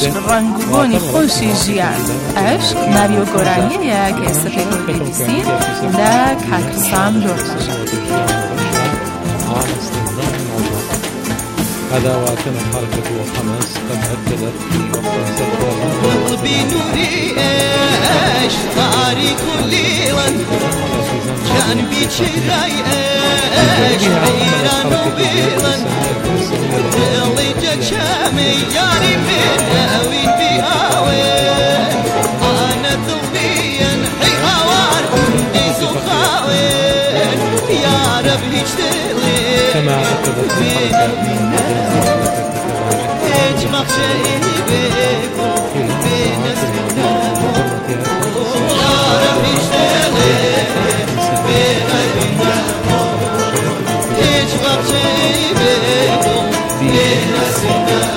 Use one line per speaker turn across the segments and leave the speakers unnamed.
عشق رنگوانی خوشی جیان عشق ناریو گورانیه که سپیدو بیدیسین لا کاکسام دورتش
أدواتنا الحركة والحماس قد أكدت في وقت سبقها
قلبي نوري إيش طاري كل ليل كان بيشراي إيش حيران وبيلا اللي جا شامي ياري من وين بيهاوين أنا ذوبي ينحي هوار دي زخاوين يا رب هيجتلي
كما أكدت الحركة
اجمع شايبك بين السنة يا رب يشتغل بين البناء اجمع شايبك بين السنة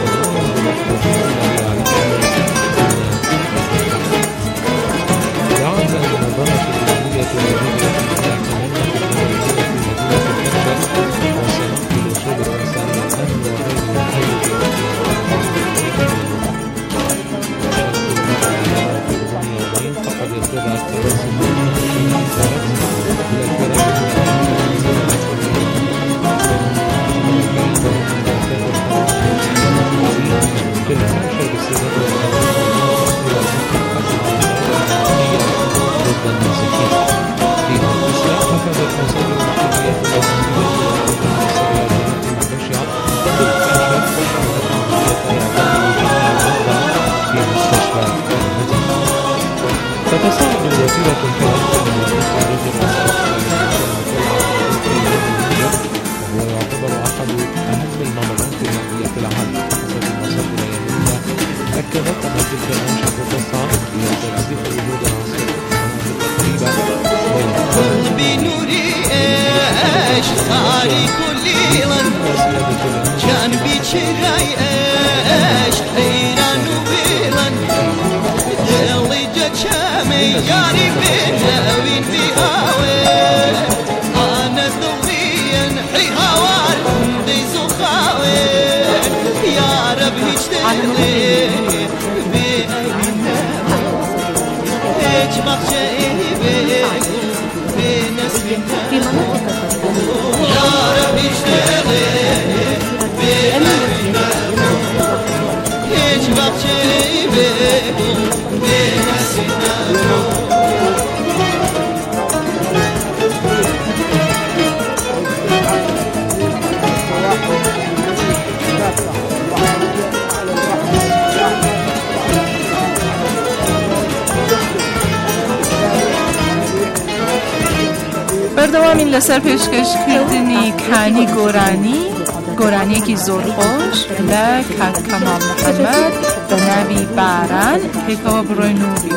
تتساعد الوسيلة وهو يعتبر أحد أهم المنظمات المالية في العالم حسب المصادر اليمنية أكدت أن تلك الأنشطة تسعى إلى ترسيخ وجود عناصر تقريبا
قلبي نوري إيش صاري كل ليل كان بيشراي إيش حيران وبيلا اللي جا شامي ياري بينا وين بيهاوين أنا ذوبي ينحي هوار دي زخاوين يا رب هيجتلي بينا اجمع شايبك بين السنة يا رب يشتغل بين البناء اجمع شايبك بين السنة
بردوامین لسر پیشکش کردنی کانی گورانی کی زور خوش لا کمال محمد به نبی باران پیکا بروی نوری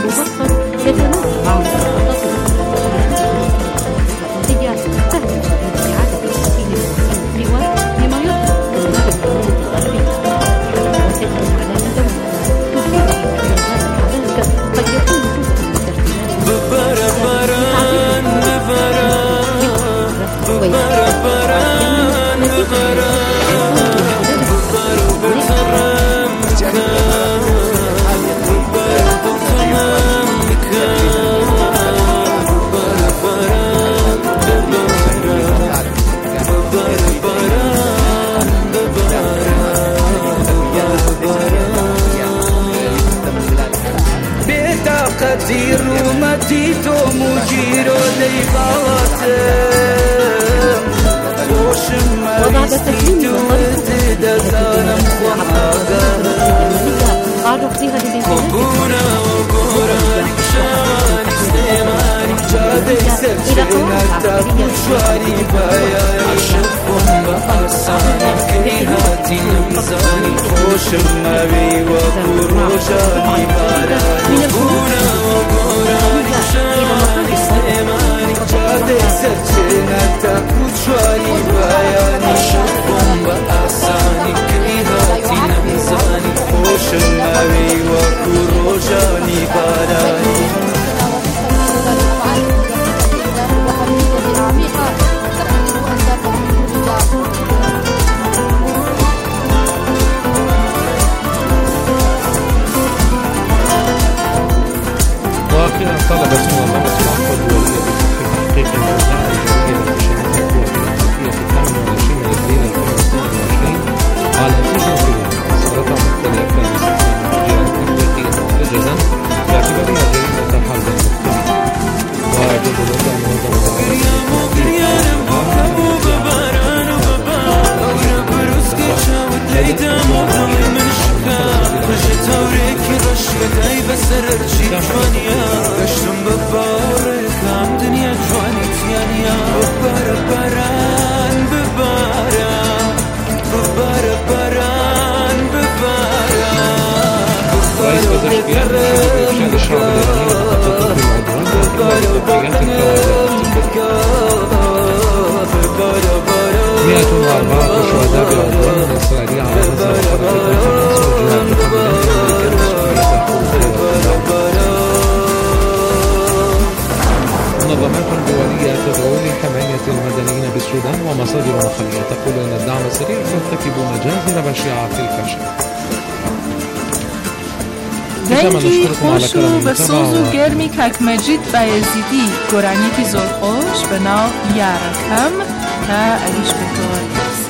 Zero matito mujiro dei balatem Boşum mevistito da zanam kuhaga Kobuna o gorani şani istemani Cade serçena da kuşvari bayani Aşık bomba asani kehati namzani Boşum mevi ve kurojani barani Kobuna o gorani şani istemani Cade serçena da kuşvari bayani Aşık bomba asani kehati namzani Boşum mevi ve kurojani barani
طلبت منظمة العفو الدولية بفتح تحقيق الأوضاع الجوية للمشاهدات الوطنية في 28 أبريل 2022 على تجربة أسرتها مختلفة لجرائم تحقيقيا محتجزا باعتبارها جريمة حرب مختلفة. وجددت رئيس وزير الخارجية الإرشاد الشعبي الإيراني 104 شهداء بعدوان إسرائيلي على غزة منظمات دولية تدعو لحماية المدنيين بالسودان ومصادر محلية تقول إن الدعم السريع ترتكب مجازر بشعة في الفشل.
دنگی خوش و بسوز و گرمی کک مجید بایزیدی گرانی کی زور خوش به ناو یارکم تا علیش بطور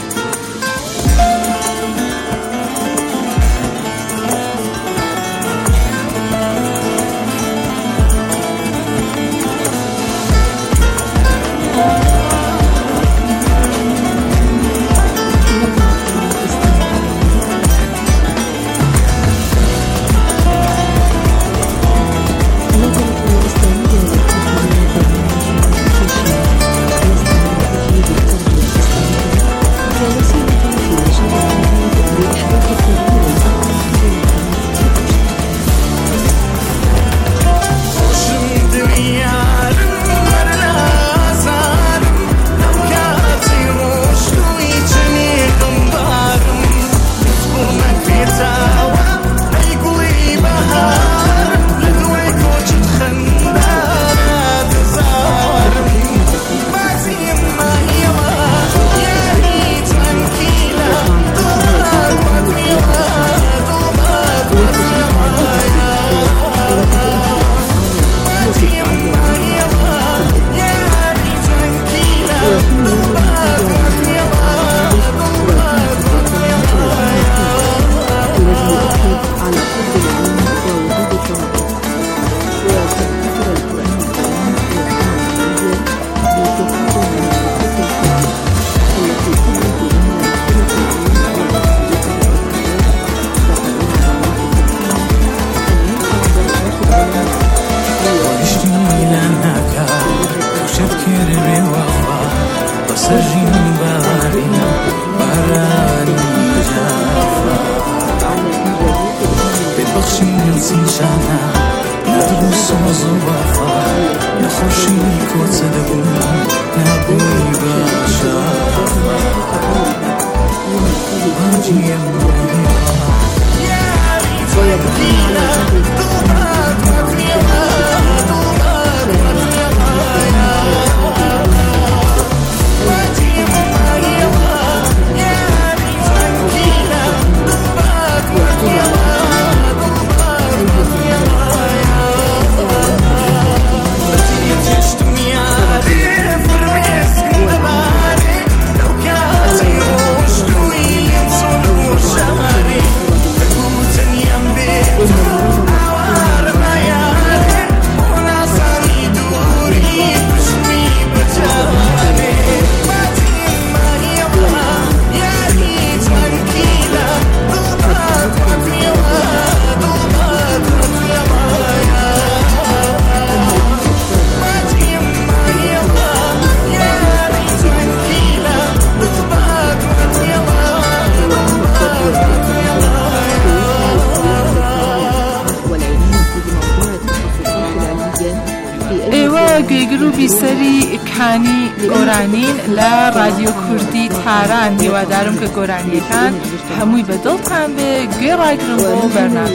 گروهی سری کانی گرانین لا رادیو کردی تاران دیو دارم که گرانی کن هموی بدل تن به گرای گرمو برنامه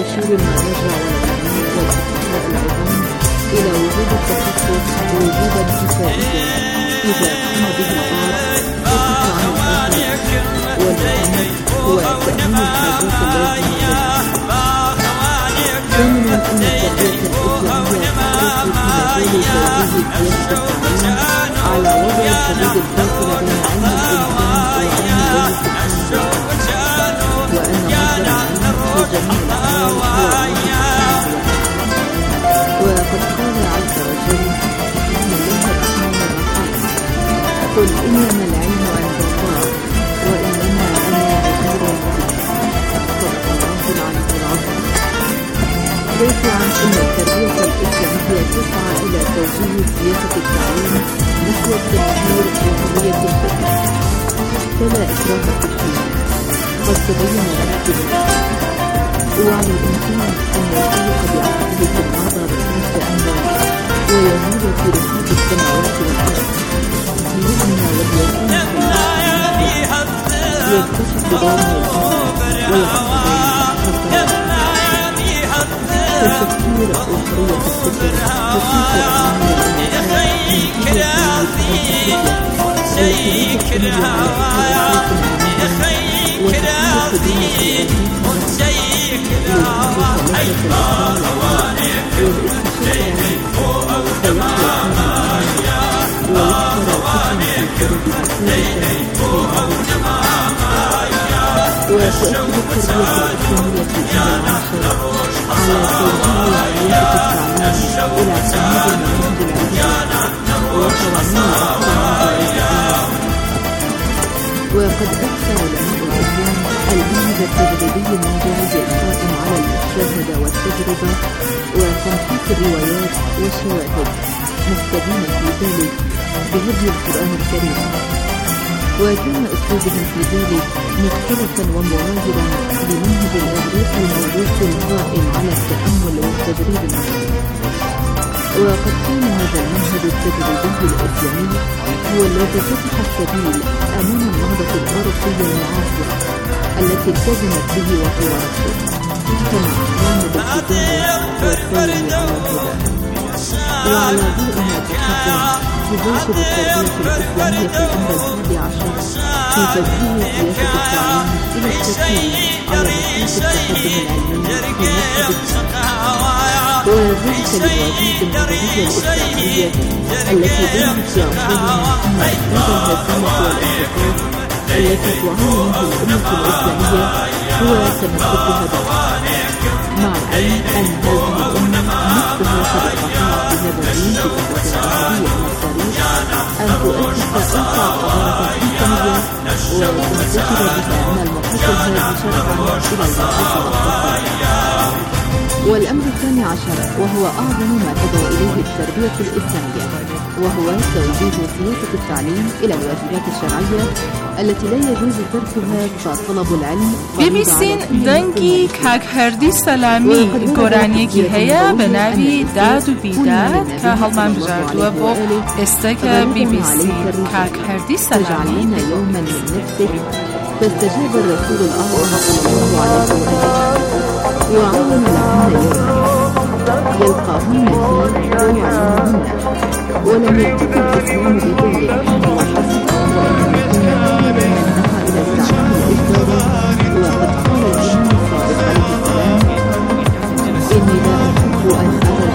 إلى وجود التخصص ووجود الكفائية إذا قام به البعض والتأمين وتأمين الحاجات اللازمة. ثامنا أن التربية الإسلامية توجيه زيادة التعليم على وضع الحدود الفاصلة بين علم الإنسان وعلم الله سبحانه وتعالى، وأن مصدر العلم في جميع الأحوال هو الله. وقد قال عز وجل: بسم الله الرحمن الرحيم: قل إنما العلم عند الله وإنما أنا نذير مبين. صدق الله العلي العظيم. دافعا أن التربية الإسلامية تسعى إلى توجيه سياسة التعليم نحو التطوير وحرية الفكر، فلا إكراه في الدين، قد تبين الاختلاف، وعلى الإنسان أن ينطلق بعقله في النظر نحو أمر ويميل في رحاب السماوات والأرض ليبنى واليقين يكتشف دارنا الأرض ويحصل التفكير وحرية الفكر وكيف أعمل وتؤكد التربية الإسلامية في العاشر على توجيه سياسة التعليم إلى اعتماد المنهج العلمي وقوانين الأحكام. وقد أفتى علماء الأديان المنهج التجريبي المنهج القائم على المشاهدة والتجربة وتنحيط الروايات والشواهد، مستدينا في ذلك بهدي القرآن الكريم. وكان أسلوبهم في ذلك مختلفا ومواجبا لمنهج الإغريق الموروث القائم على التأمل والتجريب النفسي. وقد كان هذا المنهج التجريبي الإسلامي هو الذي فتح السبيل أمام النهضة الأوروبية المعاصرة التي التزمت به وطورته، كما أعلن بالكتاب والثاني على الهدى. وعلى ضوء ما تقدم تباشر التربية الإسلامية في الأمر الحادي عشر في توجيه سياسة التعليم إلى التركيز على مصلحة التقدم العلمي وذلك للوظائف النظرية الإسلامية التي بينت في عصرنا أن إحداث الهزيمة والانتقاد التي تعاني منه الأمة الإسلامية هو تمسكها بالحق، مع العلم أن هذه الأمة نفسها قد استطاعت بهذا الدين في فترة عصرية من التاريخ أن تؤسس أوسع حضارة إسلامية وتنتشر بها من المحيط الهادي شرقا إلى المحيط الأطلسي. والأمر الثاني عشر وهو أعظم ما تدعو إليه التربية الإسلامية، وهو توجيه سياسة التعليم إلى الواجبات الشرعية التي لا يجوز تركها فطلب العلم.
ببیسین دنگی کاکهردی سلامی گرانی که هیا به نوی داد و بیداد که حال من بجردوه با استک ببیسی کاکهردی سلامی
يوما من نفسك فاستجاب الرسول الأعظم صلى الله عليه وسلم وعلم لهن يوما يلقاهن فيه ويعلمهن، ولم يكتفي الإسلام بذلك وحسب أنها إلى التعليم الإجباري. وقد قال الإمام الصادق عليه السلام: إني لا أحب أن أرى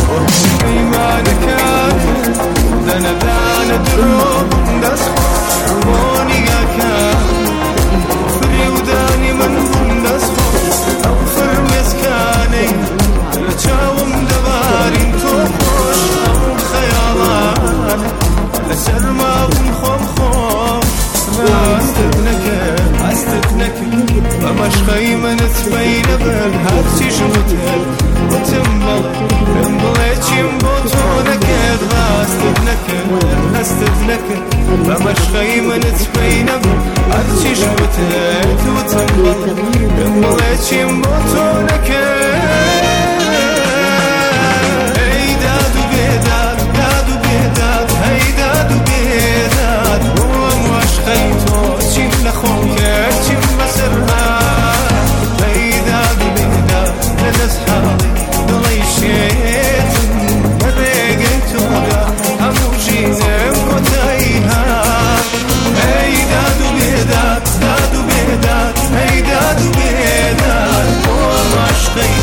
فمش خيمة نتبين بالهاتي شمتك وتنبلك انبليت ينبوتونك غاستبنك فمش خيمة نتبين بالهاتي شمتك وتنبلك انبليت ينبوتونك. هي دادو بيداد دادو بيداد هي دادو بيداد ومش خيتو تشم لخوك تشم بسرها بيدا ببيدا لنسحالي ضليشيت مريقت وغا هموشينا مكوتايها بيدا ببيدا دادو بيدا بيدا ببيدا ومشقي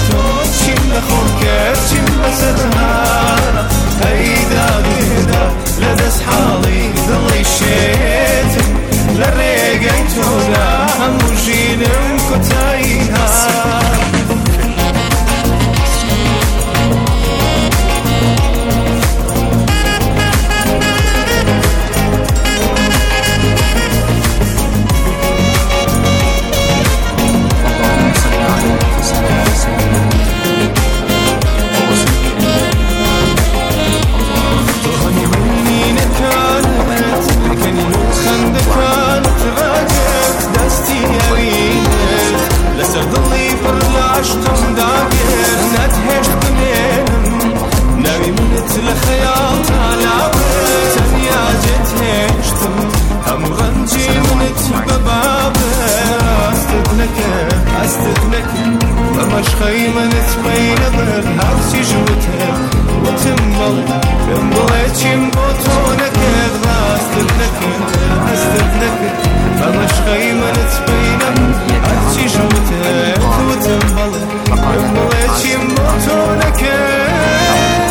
داد هرچی جوته و تنبال چیم با تو نکرد راستت نکرد هستت نکرد بلاش خیمنت بینم هرچی جوته و تنبال چیم با تو نکرد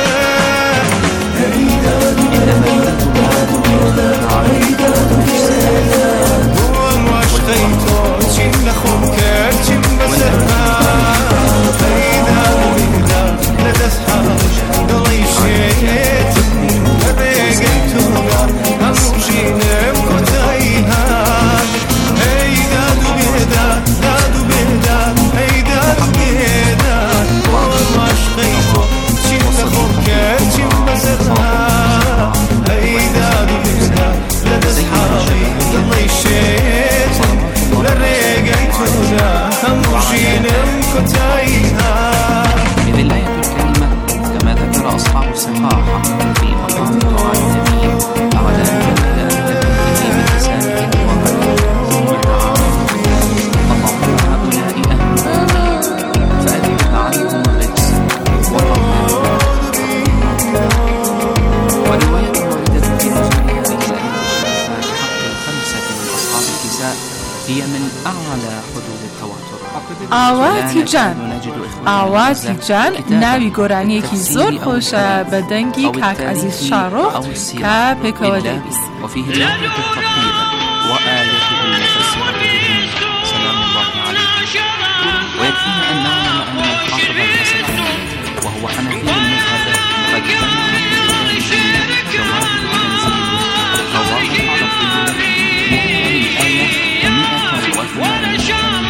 بوام عشقی تو چیم نخون کرد چیم بسرها لدست حالش دلی شیت رگیتونا هموشینم کتایها ای دادو بیداد دادو بیداد ای دادو بیداد بوام عشقی تو چیم نخون کرد چیم بسرها ای دادو بیداد لدست حالش دلی شیت رگیتونا هموشینم کتایها.
هذه الآية الكريمة كما ذكر أصحاب الصحاح في مقام دعاء النبي على جميع أهله بلسانه اللهم هؤلاء أهل فأذهب عنهم الرجس والرحمن. ورواية واردة في نزول هذه الآية الشريفة بحق الخمسة من أصحاب الكساء هي من أعلى حدود التواتر.
ئاواتی جان ئاواتی جان ناوی گۆرانیەکی زۆر خۆشە بە دەنگی کاک عەزیز شاڕۆخ کە پێکەوە دەیبیست.
وفيه الآية التطهير وآيته المفسرة بالدين سلام الله عليه. ويكفينا أن نعلم أن الحافظ الحسني وهو حنفي المذهب قد جمع في كتابه جواب التنزيل قواعد العربية محور الآية 138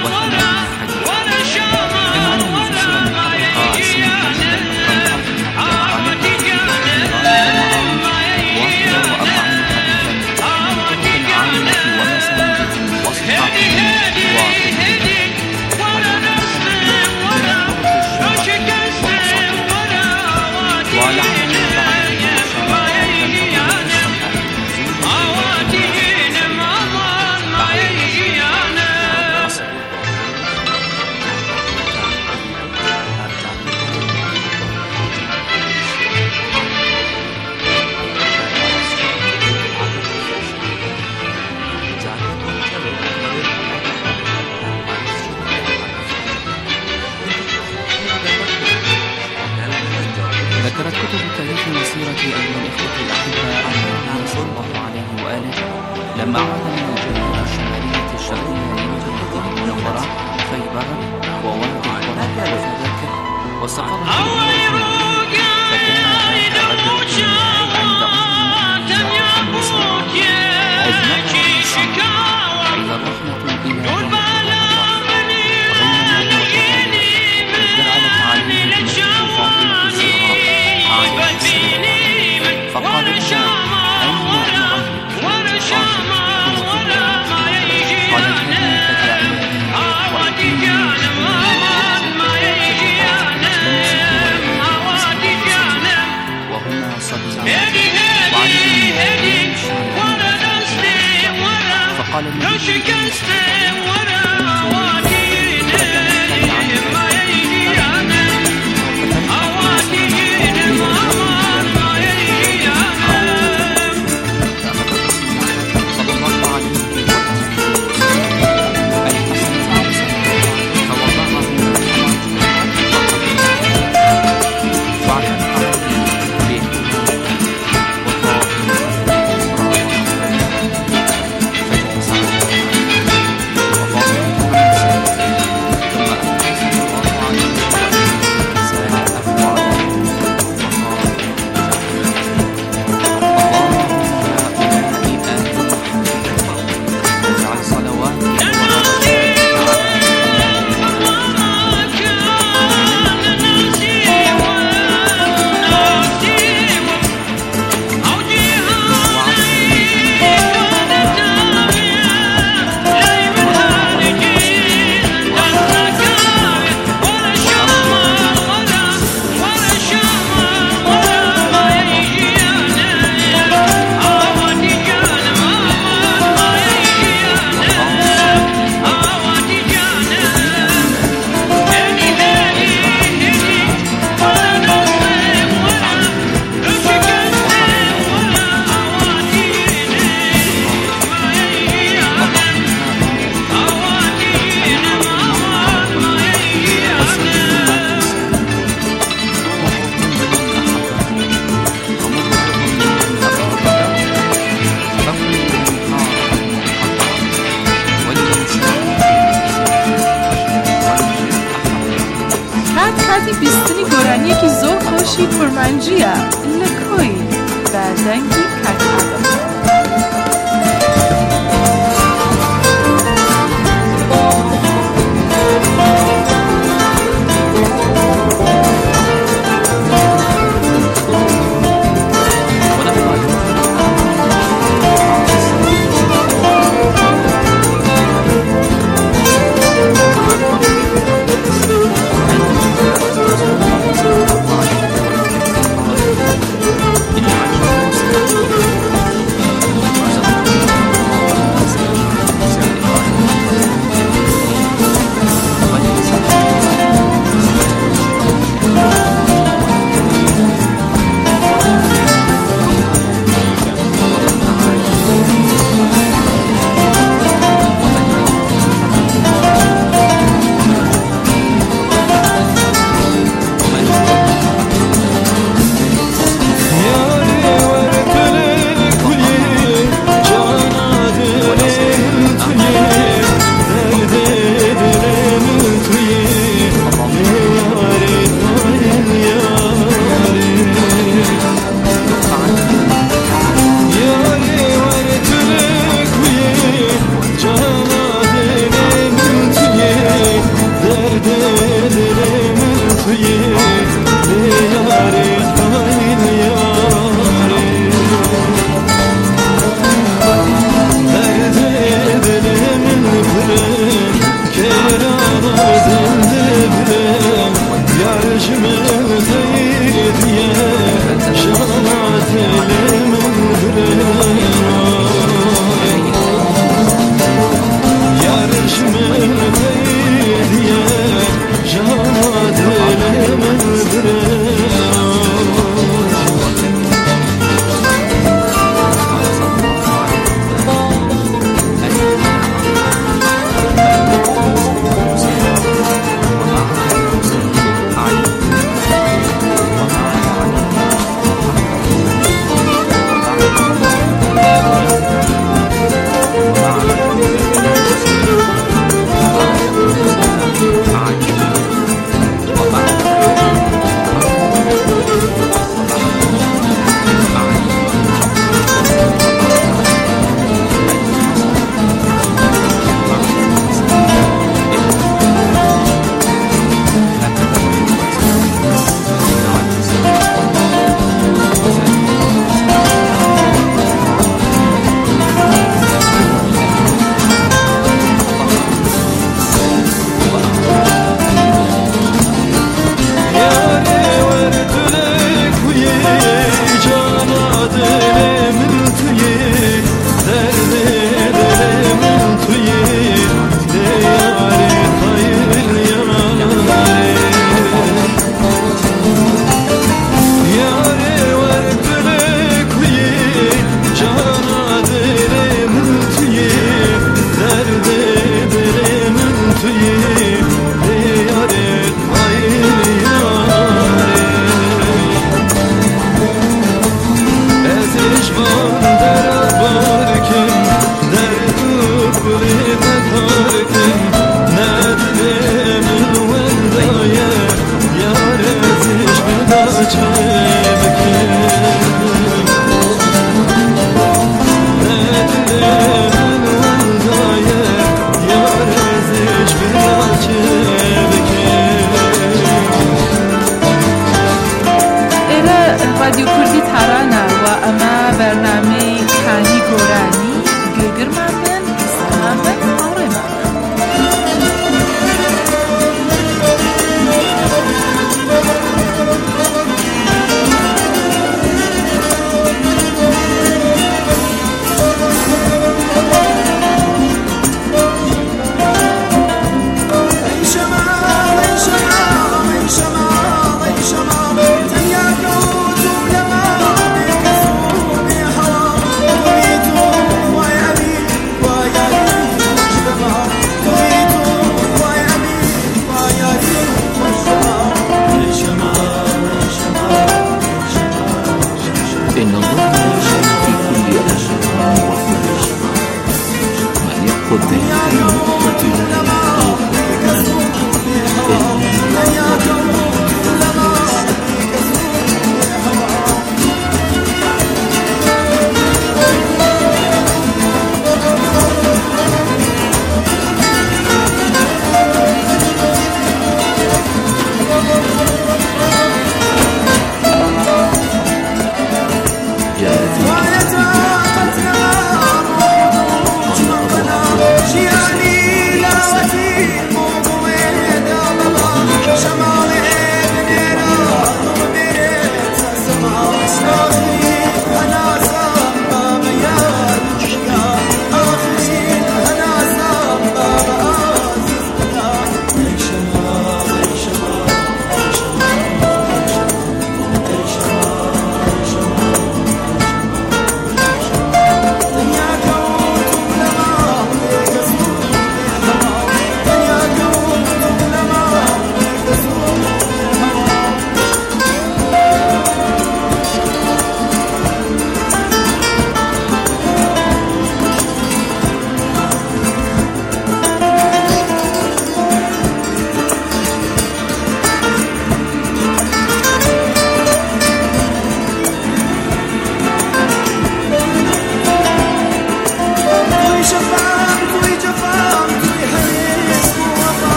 كما أن المفسر من حقق اسم الجنة ذكرت كتب التاريخ المسيرة أيها الإخوة الأحباء عن النبي صلى الله عليه وآله لما عاد من الجزيرة الشمالية الشرقية لمدينة المنورة خيبر ووادي القرى وفدك واستقر فكان ذات غدر عند أم المؤمنين إذ نظر إلى الرحمة إلى فقال لها أين أمرك؟ قال كذلك تعلمني وهما صبيان وعلي فقال النبي
تورمانجیە لە کۆی بە دەنگی کاکادەم. رادیو کوردی تارانە و ئەمە بەرنامەی کانی گۆرانی گوێگرمان بن ئێستا بن هاوڕێمان.
Yeah.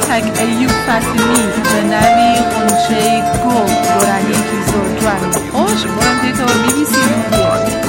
کک ایوب فاطمی به نوی قنچه گل گرانی کی زور جوانی خوش برم دیتا و BBC مونده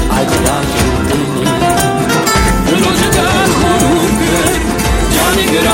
Good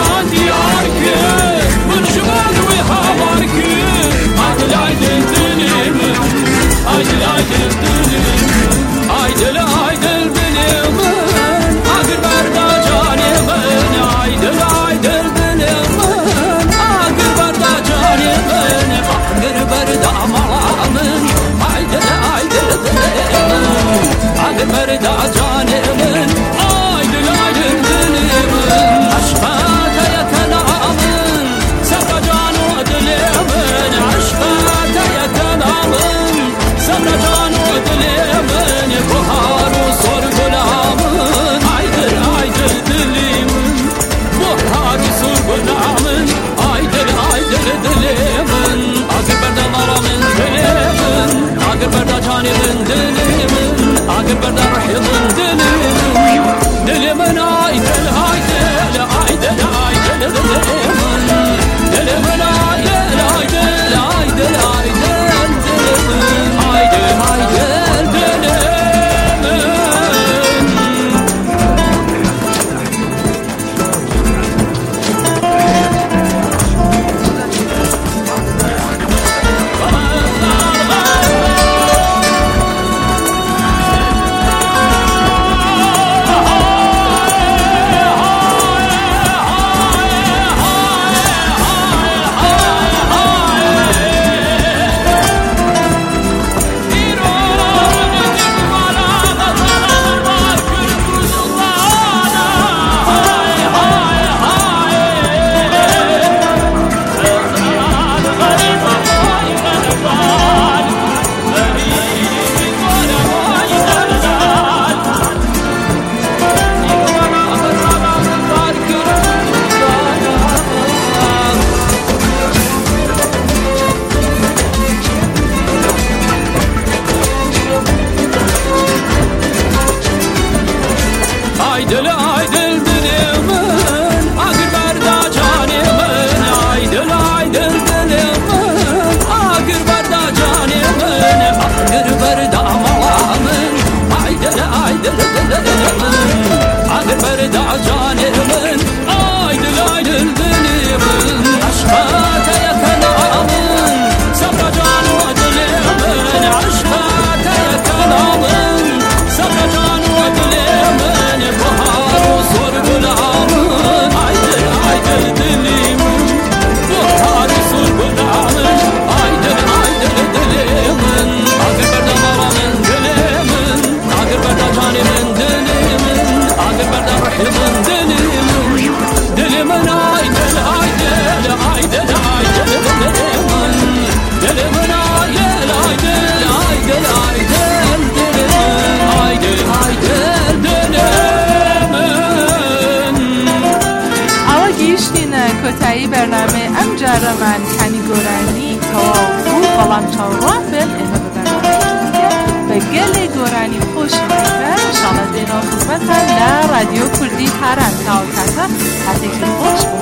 برنامه ئەم جارەمان کانی گۆرانی تەواو بوو بەڵام چاوەڕوان بن ئێمە بە بەرنامەیەکی بە گەلێ گۆرانی خۆشیەکە ئینشاڵڵا دێنەوە خزمەتتان لە رادیۆ کوردی هاران تاوە کاتە هاتێکی خۆش بوو.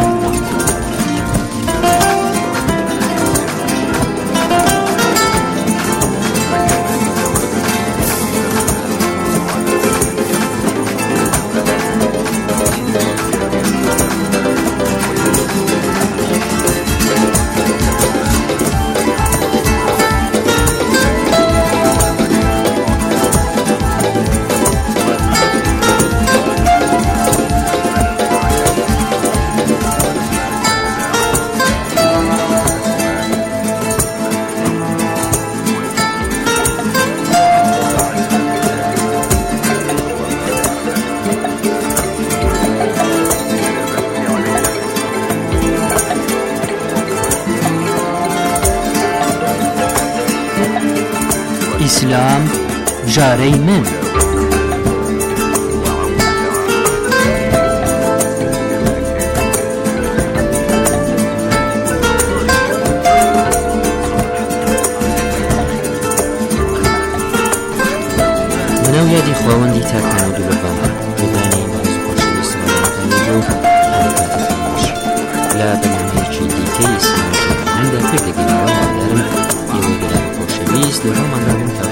ئیسلام جارەی من. منەو یادی خواوەندی تاکان و دووبەربان بۆدانی بەڕێز خۆشەویست سەڵامەتانی بۆ هەرکاتەکەش لە بەنامەیەکی دیکەی ئیسلام جارەی مندا پێک دەگەینەوە مادارم ئێوەی گەلان خۆشەویست لەگەڵماندابن تا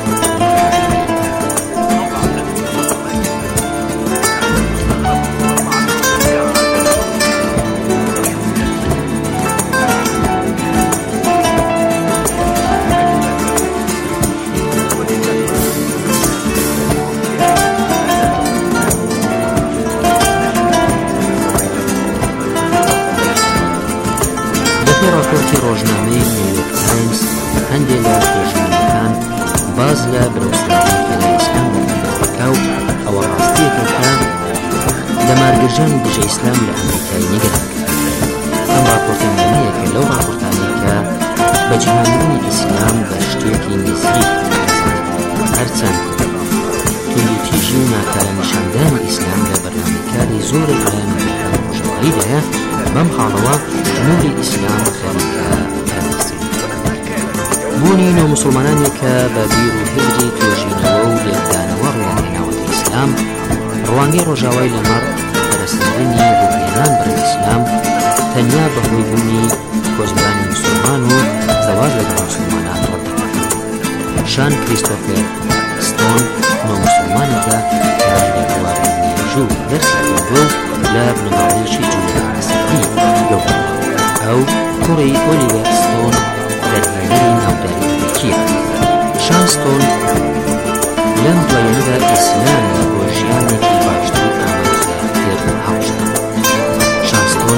راپۆرتی ڕۆژنامەی نیویۆرک تایمز هەندێک لە پێشبینیەکان باز لە برەوسراوی لە ئیسلام دەکەن و ئەوە ڕاستیەکە کە دەمارگرژانی دژە ئیسلام لە ئەمریکای نیگەران ئەم راپۆرتان لەمەیەکە لەو راپۆرتانی کە بە جیهانبوونی ئیسلام بە شتێکی نزیک هەرچەند توندوتیژی و ناکارە نیشاندانی ئیسلام لە بەرنامەکاری زۆرێک لە مەملەکەت ڕۆژەواییدایە بەم حاڵەوە نوری ئیسلام خێرەکە پەرەستی بوونی نۆموسڵمانانی کە بە بیر و هێزی توێژینەوە و لێکدانەوە ڕوانهێناوەتە ئیسلام ڕوانگەی ڕۆژاوای لەمەڕ پەرستکردنی ڕووهێنان بەرەو ئیسلام تەنیا بەهۆی بوونی کۆزمانی موسڵمان و زەواج لەگەڵ موسڵمانان ڕەت دەکرێت. شان کریستۆفەر ستۆن نۆموسڵمانێکە کە لە بواری مێژوو دەرسی خوێندووە لە بنەماڵەیەکی جوولیا ئەسەری گەورە ئەو کوڕی ئۆلیڤەر ستۆن دەرهێنەری ناوداری ئەمریکیە. شان ستۆن لەم دوایینەدا ئیسلام بۆ ژیانێکی باشتر و ئامۆزگارتر هەڵشتا. شان ستۆن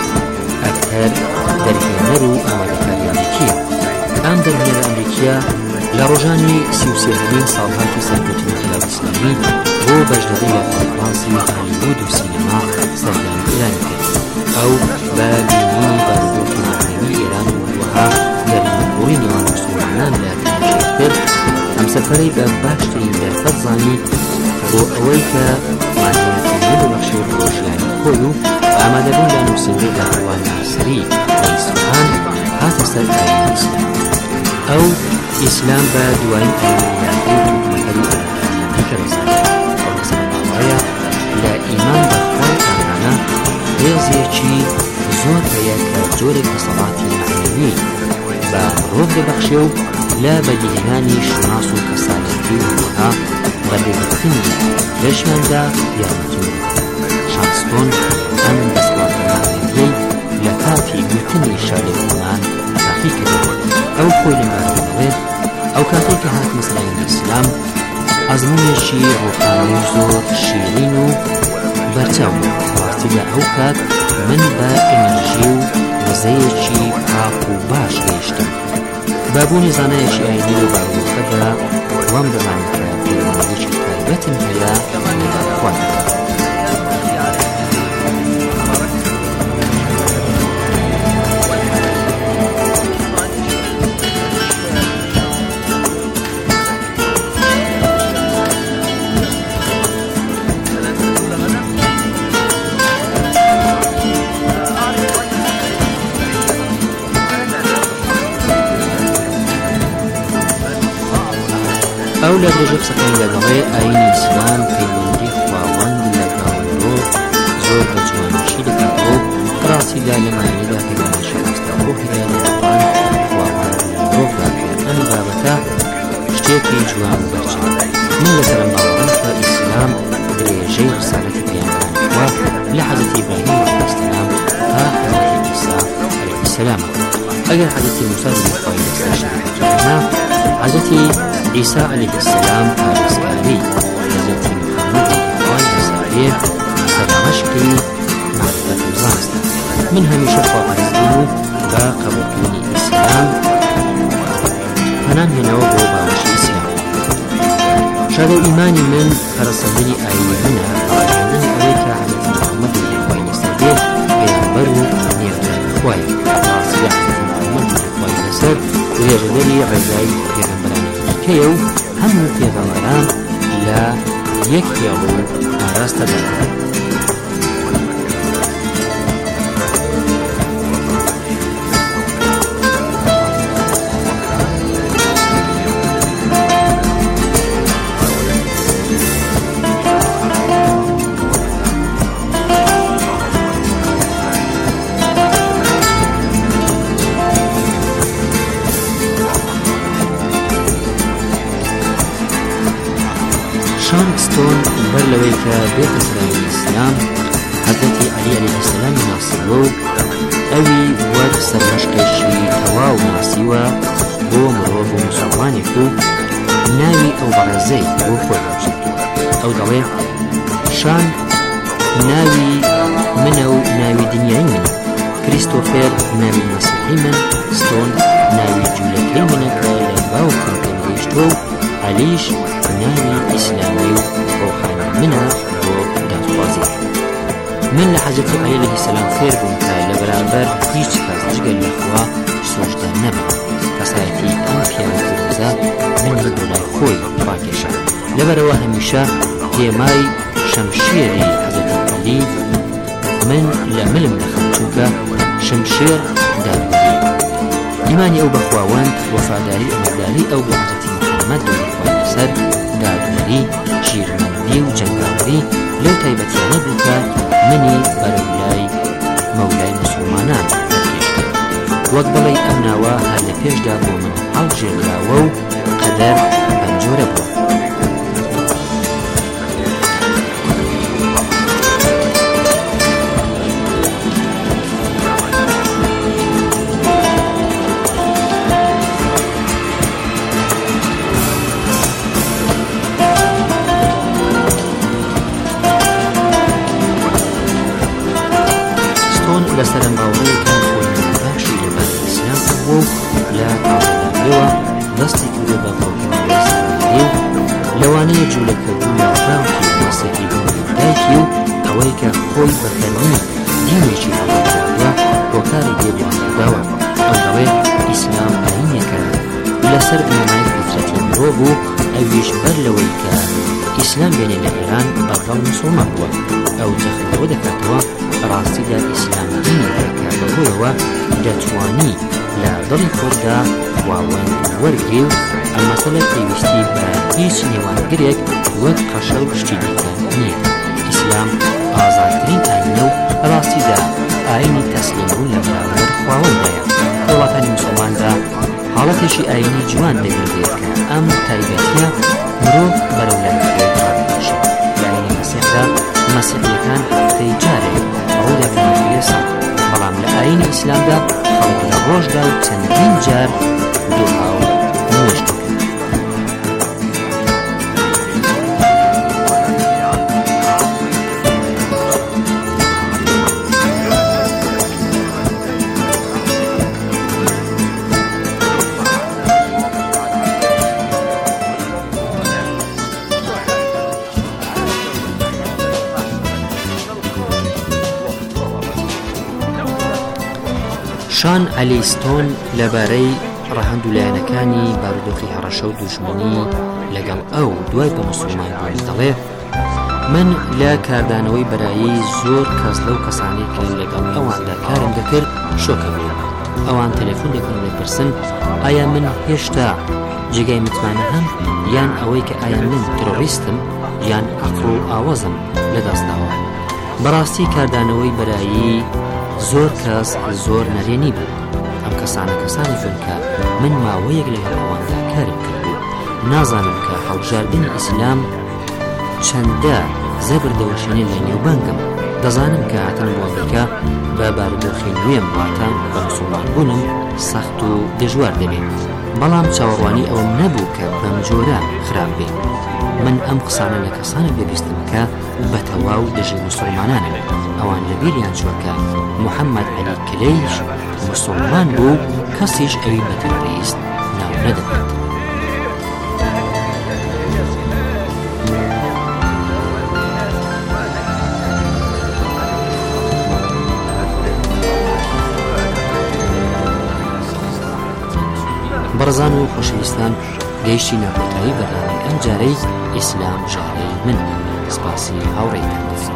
ئەکتەر دەرهێنەر و ئامادەکاری ئەمریکیە. ئەم دەرهێنەرە ئەمریکیە لە ڕۆژانی 33 ساڵهاتی سەرکەوتنی ئینقلاب ئیسلامی بۆ بەشداری لە کۆنفرانسی هالیوود و سینەما سەردانی ئێرانی کرد. ئەو بە بینینی بارودۆخی معنەوی ئێران و وەها گەرمەبووری نێوان موسڵمانان لە تەنگێ کرد. ئەم سەفەرەی بە باشترین دەرفەت زانی بۆ ئەوەی کە مادەیەکردنی ببەخشێت بۆ ژیانی خۆی و ئامادەبوون لە نووسینگەی داڕەوان ناسری لە ئیسفەهان هاتە سەر ئاینی ئیسلام. ئەو ئیسلام بە دوایین ئەمریکایی و توکمەکەری ئەمریکایی کە ڕزانێت ئەو لەسەر ماوەیە لە ئیمان بەخوای ئەمانە هێزێکی زۆر هەیە کە جۆرێک دەسەڵاتی معنەوی بە ڕۆک دەبەخشێ و لە بەدیهێنانی شناس و کەسانەتی و وەها بەلێگرتنی لەژیاندا یارمەتیون. شان ستۆن ئەم دەسەڵاتە معنەویەی لە کاتی گوتنی شارێک ئیمان تاقی کردەوە. ئەو خۆی لەمبارەوەڵێت ئەو کاتێک کە هات مەسەلەی ئیسلام ئەزموونێکی ڕۆحانی زۆر شیرین و بەرچاو ڕاستیدا ئەو کات من بە ئێنەرژی و وزەیەکی پاک و باش گەیشتم. بابوونی زانایەکی ئاینی و بارودۆخەدا وام دەزانێت کە پەیوەندیەکی تایبەتم هەیە لەگەڵ خۆیدا. ئەو لە درێژە قسەکەی لەگەڵێ ئاینی ئیسلام پەیوەندی خواوەند لەگەڵ مرۆڤ زۆر بە جوانیشی دەکاتەوە ڕاستیدا لە مایەدا پەیوەندیشی ڕاستە بۆ هەیە لە قورئان خواوەند مرۆڤدا ئەم بابەتە شتێکی جوان و بەرچاو من لەسەرم باوەڕم کە ئیسلام درێژەی ڕسالەتی پێیانبرانی خوا لە حەزەتی ئیبراهیم عەلەیهی السەلام تا حەزەتی ئیسا عەلەیهی السەلامە ئەگەر حەزەتی موسا بن خوای لەسەر شەریعەتەکەنا حەزەتی عیسا عەلەیهی السەلام پارێزکاری حەزەتی محەممەد خوای لەسەرێ سەرمەشقی معرفەت و زانستە من هەمیشە خواپەرست بووم و بە قبوڵکردنی ئیسلام پەنام هێنەوە بۆ باوەشی ئیسلام شادە ئیمانی من پەرەسەندنی ئاینی منە پاڵێنی ئەوەی کە حەزەتی محەممەد خوای لەسەرێ پێغەمبەر و نێوداری خوایە ڕاستیدا حەزەتی محەممەد خوای لەسەر وێژەدەری ڕێگای پێغەمبەرانی دیکەیە و هەموو پێغەمبەران لە یەک پێڵ و ئاراستەدا شانستۆن بەر لەوەی کە بێتە سەرای ئیسلام حەزەتی عەلی عەلەیهی السەلام ناسیوە و ئەوی وەک سەرمەشقێکی تەواو ناسیوە بۆ مرۆڤ و موسڵمانێک و ناوی ئەو بەڕێزەی بۆ خۆی هەڵبژێت ئەو دەڵێ شان ناوی منە و ناوی دنیای منە کریستۆفێر ناوی مەسیحی من ستۆن ناوی جوولەکەی منە کە لە باوکم پێم گەیشتووە و عەلیش ناوی ئیسلامی و ڕۆحانی منە بۆ دادخوازی من لە حەزەتی عەلی عەلەیهی السەلام فێر بووم کە لە بەرامبەر هیچ کەس جگەل لە خوا سۆشدە نەبم کەسایەتی ئەم پیاوە فیرۆزە منی بۆ لای خۆی ڕاکێشا لەبەرەوە هەمیشە هێمای شەمشێری حەزەتی عەلی من لە ملم دەخەم چونکە شەمشێر دادوەری ئیمانی ئەو بە خواوەند وەفاداری ئەمەداری ئەو بۆ حەزەتی محەممەد خوای لەسەر دادوەری ژیرمەندی و جەنگاوەری لەو تایبەتیانە بوو کە منی بەرەولای مەولای موسڵمانان دەرکێشتە وەک بڵێ ئەم ناوە هەر لە پێشدا بۆ من هەڵبژێردراوە و قەدەر پەنجۆرە بووە لەسەرم باوەڕەیەکان خۆی باشی لەبەر ئیسلام بووە و لە تازەدابێەوە دەستی کردە بە بڵاوکردنەوەی سەرمایەی و لەوانەیە جوولەکەبوو لە باوکی مەسیحی بوونی دایکی و ئەوەی کە خۆی بە فەرمی دینێکی هەڵبژاردووە بۆ کاری دێ بۆ هەڵداوە ئەو دەڵێ ئیسلام ئاینێکە لەسەر بنەمای فیترەتی مرۆڤ بوو ئەویش بەر لەوەی کە ئیسلام بێنێ لە ئێران بەڵگەڵ موسڵمان بووە ئەو جەخەوە دەکاتەوە ڕاستیدا ئیسلام دینێکە کە بەهۆیەوە دەتوانی لە دڵی خۆتدا خواوەند وەرگێ و ئەم مەسەلە پێویستی بە هیچ نێوانگرێک وەک قەشە و شتی دیکە نییە ئیسلام ئازادترین ئاینە و ڕاستیدا ئاینی تەسلیمبوون لە بەرامبەر خواوەندایە لە وڵاتانی موسڵماندا حاڵەتێکی ئاینی جوان دەگرێت کە ئەم تایبەتیە مرۆڤ بەرەولای خۆی ڕادەکێشێت لە ئاینی مەسیحدا مەسیحیەکان هەفتەی جارێک ڕوودا پێنجێ ساڵ بەڵام لە ئاینی ئیسلامدا خەڵک لە ڕۆژدا و چەندین جار دوعا و نوێژ دەکەن شان ئەلیستۆن لەبارەی ڕەهەند و لایەنەکانی بارودۆخی هەڕەشە و دوژمنی لەگەڵ ئەو دوای بە موسڵمان بوون دەڵێ من لە کاردانەوەی بەرایی زۆر کەس لەو کەسانی کە لەگەڵ ئەواندا کارم دەکرد شۆکە بوو ئەوان تەلەفۆن دەکەن دەپرسن ئایا من هێشتا جێگای متمانە هەم یان ئەوەی کە ئایا من تۆڕیستم یان عەقڵ و ئاوەزم لەدەستداوە. بەڕاستی کاردانەوەی بەرایی زۆر کەس زۆر نەرێنی بوو. ئەم کەسانە کەسانی بن کە من ماوەیەک لەگەڵ ئەواندا کارم کردبوو. نازانم کە هەڵبژاردنی ئیسلام چەندە زەبردەوەشێنی لە نێوبانگم. دەزانم کە هاتن بۆ ئەمریکا بە بارودۆخی نوێم واتە بە موسڵمان بوونم سەخت و دژوار دەبێت. بەڵام چاوەڕوانی ئەوم نەبوو کە بەم جۆرە خراپ بێت. من ئەم قسانە لە کەسانە پێویستم کە بە تەواو دژی موسڵمانانن. ئەوان لە بیریان چووەکە محەممەد عەلی کلەیش موسڵمان بوو، کەسیش ئەوی بە تەرۆریست ناو نەدەبێت. بەڕزان و خۆشەویستان، گەیشتی ناکۆتایی بەرنامەی ئەم جارەی ئیسلام ژارەی من. سپاسی هاوڕێیتان دەزم.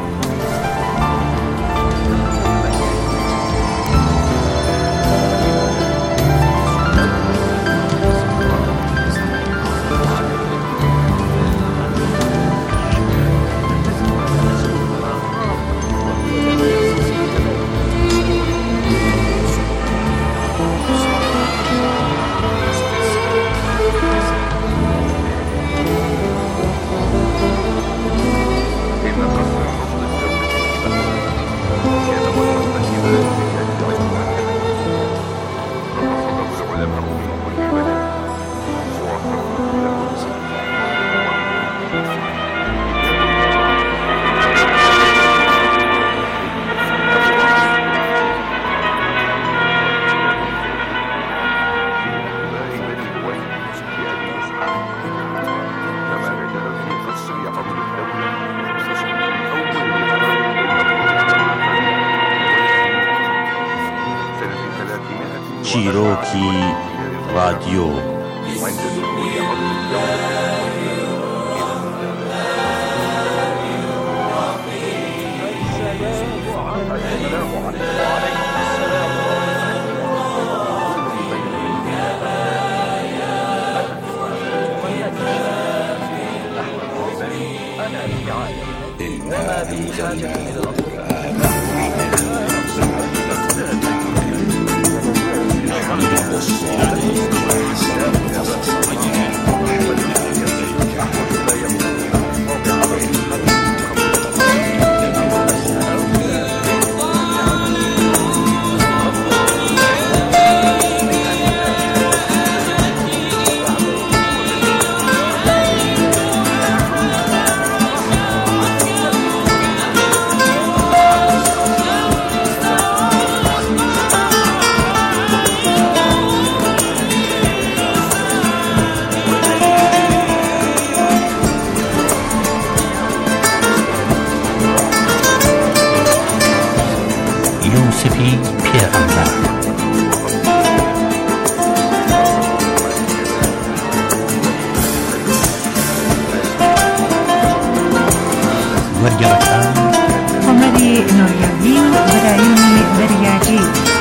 چیرۆکی رادیۆ.
یوسفی پێغەمبەر. وەرگێڕەکان
عومەری نۆریاوی و برایمی دەریاجی.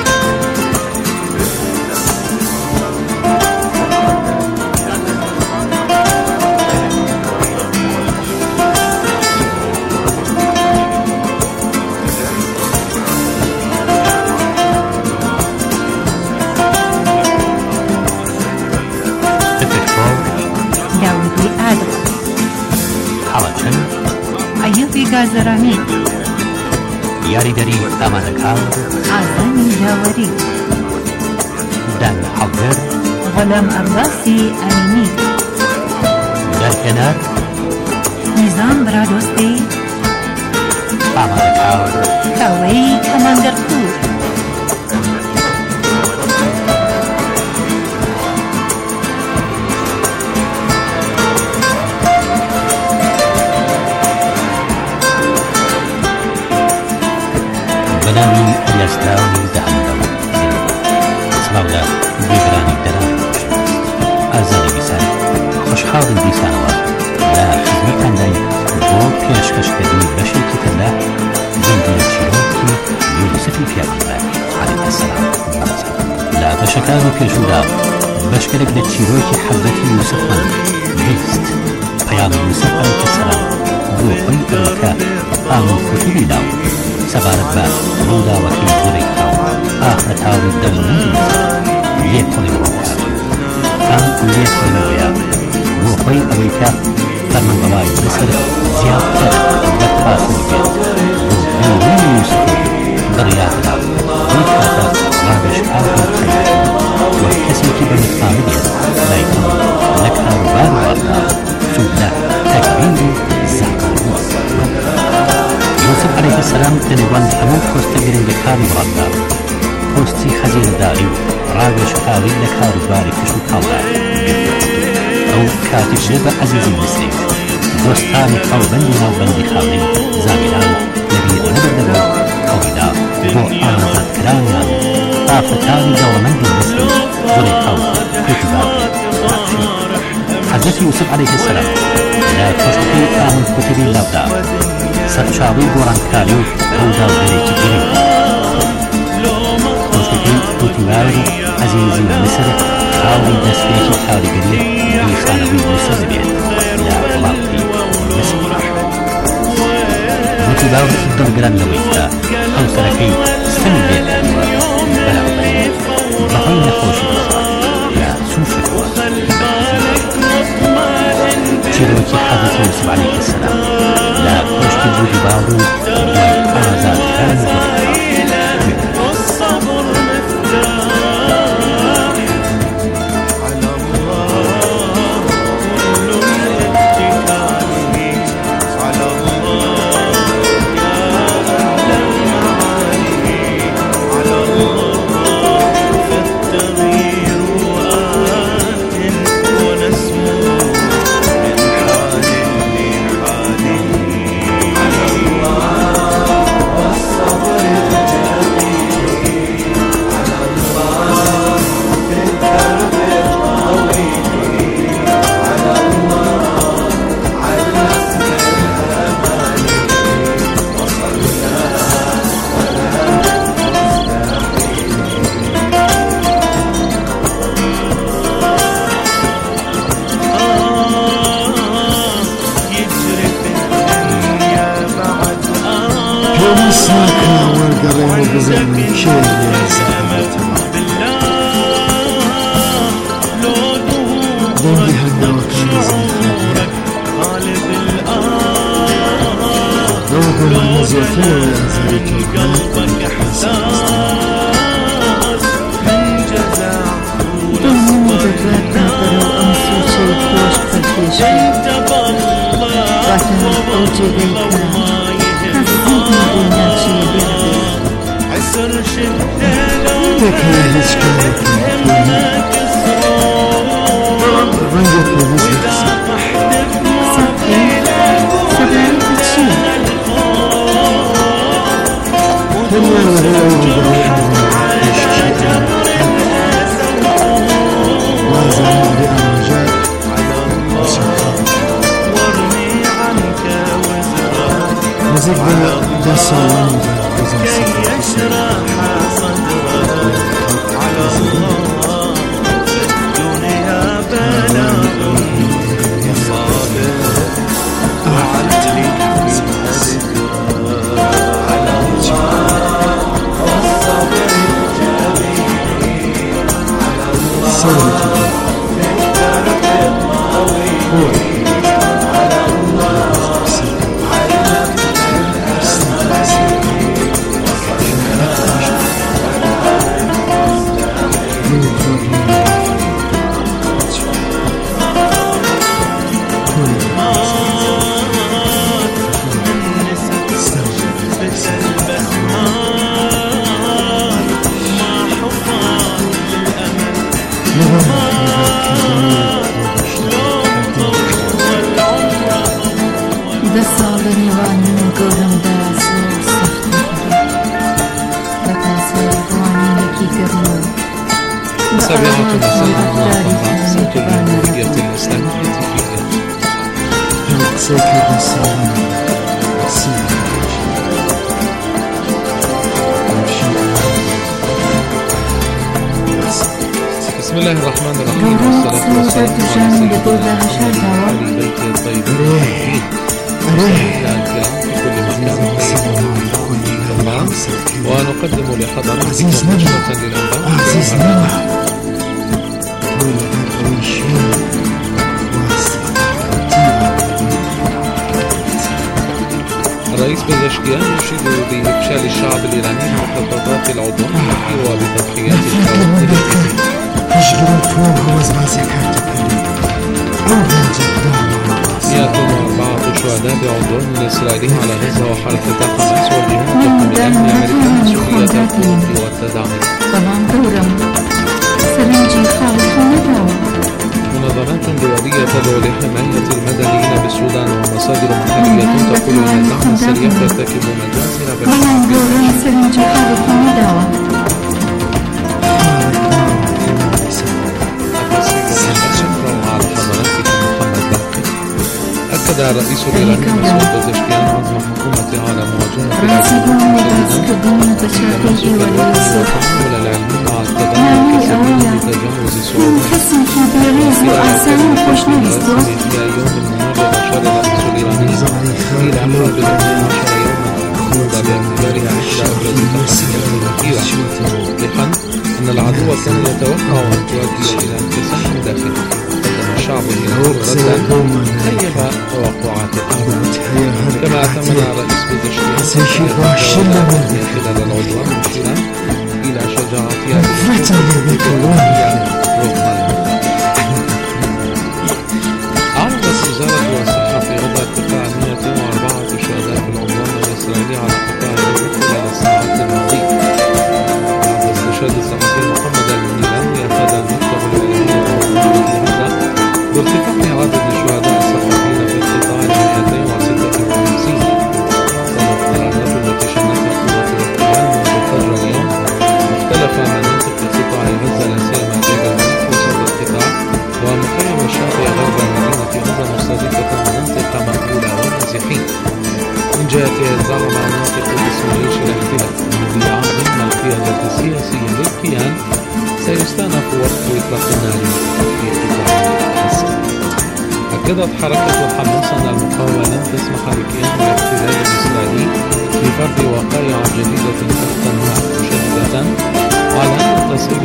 گازەرانی
یاریدەری ئامادەکار
ئازانی داوەری
دان حەڵگەر
غەلام عەباسی ئەمینی
دەرهێنەر
نیزام برادۆستی
ئامادەکار
کاوەی کەماندەرپور.
بەنامی ئەلیاسداوی داهەندەوە سڵاودا گوێگرانی دەران ئازادی بیسان خۆشحاڵی دیسانەوە لە خزمەتاندای بۆ پێشکەشکردنی بەشێکی تر لە زیندوی چیرۆکی یوسفی پێغەمبەر عەلەیهی السەلام. لە بەشەکانی پێشوودا بەشکرێک لە چیرۆکی حەزەتی یوسفمان بیست پەیامی یوسف عەلەیهی السەلام بۆ خۆی ئەوکە ئاون کوتوبی داو سەبارەت بە ڕووداوەکەی زولەیخا و ئاخرەتاوی دەوڵەمەندی لێ پڵیەوە لێخۆنەوەیە بۆ خۆی ئەوەی کە فەرمانڕەوایی لەسەر زیاتر لە پاسەی بێت بۆ دووری یوسف بڕیاردا بۆی کاتە ڕابێژکاوی خەیەتی وەک کەسێکی بەمتخانە بێت لای تەڵ لە کاروبار واردا چون لە تەکبیر و زاکاوە یوسف عەلەیهی السەلام لە نێوان هەموو پۆستە گرنگەکانی وڵاتدا پۆستی خەزینەداری و ڕاوێژکاوی لە کاروباری کشت و کاڵدا ئەو کاتیش بۆ بە عەزیزی میسری دۆستانی قەڵبەندی ناوبەندی خاڵی زاگران لەبیر نەبردەوە ئەویدا بۆ ئازادکرانیان ئافرەتانی دەوڵەمەندی میسری زولەیخا و کوتیبار حەزرەتی یوسف عەلەیهی السەلام لە پشتەکەی ئامون کوتوبی لاودا سەرچاوەی گۆڕانکاری و ڕووداوگەرێکی گرنگ پۆستەکەی کوتیبار عەزیزی میسر خاڵی دەستپێکی کاریگەری بیخانەوەی میسر دەبێت لە وڵاتی میسر کوتیبار دڵگران لەوەی کە هەوسەرەکەی سنگ لێکردووە بەراوردی بەهۆی نەخۆشی لە سووفەوە چیرۆکی حەزرەتی یوسف عەلەیهی السەلام لە پشتی کوتیبار و دوای ئازادکردنی
بسم بسم الله الرحمن الرحيم والصلاة والسلام على سيدنا محمد وعلى بيته الطيبين الطاهرين ومشاهدينا الكرام في كل مكان ونقدم لحضراتكم نشرة للأنباء. الرئيس بزشكيان يشيد بإفشال الشعب الإيراني مخططات العدوان وبتضحيات الكوارث. بعض شهداء بعدوان إسرائيلي على غزة وحركة حماس والجهود الأمنية الأمريكية مسؤولية القوة والتدعيم. منظمات دولية تدعو لحماية المدنيين بالسودان ومصادر محلية تقول أن الدعم السريع يرتكب مجازر أكد الرئيس الإيراني مسعود بزشكيان عزم حكومته على مواجهة التحول العلمي مع التضامن الكثير لتجاوز صعوبات في يوم المناظرة أشار الرئيس الإيراني إلى قابل 12 يوما باعتبارها إحدى أبرز التحديات الكبيرة، موضحا أن العدو كان يتوقع أن تؤدي إلى انقسام داخلي. الشعب الإيراني ردا خيب توقعاته، كما أتمنى الرئيس بزشكيان خلال العدوان مشيرا إلى شجاعتها أعلنت وزارة الصحة في غزة ارتفاع 104 شهداء في العدوان الإسرائيلي على قطاع غزة خلال الساعات الماضية. بعد استشهاد الصحفي محمد المنيراني أفاد المكتب الإعلامي بارتفاع عدد الشهداء الصحفيين في القطاع ل 256. تمت القرارات التي شنتها قوات الاحتلال منذ فجر اليوم مختلف مناطق قطاع غزة لا سيما جبل الملك وسط القطاع ومخيم الشاطئ غرب مدينة غزة مستهدفة مناطق مأهولة والنازحين. من جهة إزاع مناطق اسم جيش الاحتلال الذي يعظم القيادة السياسية للكيان سيستأنف وقت إطلاق النار في قطاع غزة. أكدت حركة حماس أن المقاومة لن تسمح بكيان الاحتلال الإسرائيلي بفرض وقائع جديدة تحت النار، مشددة على أن تصل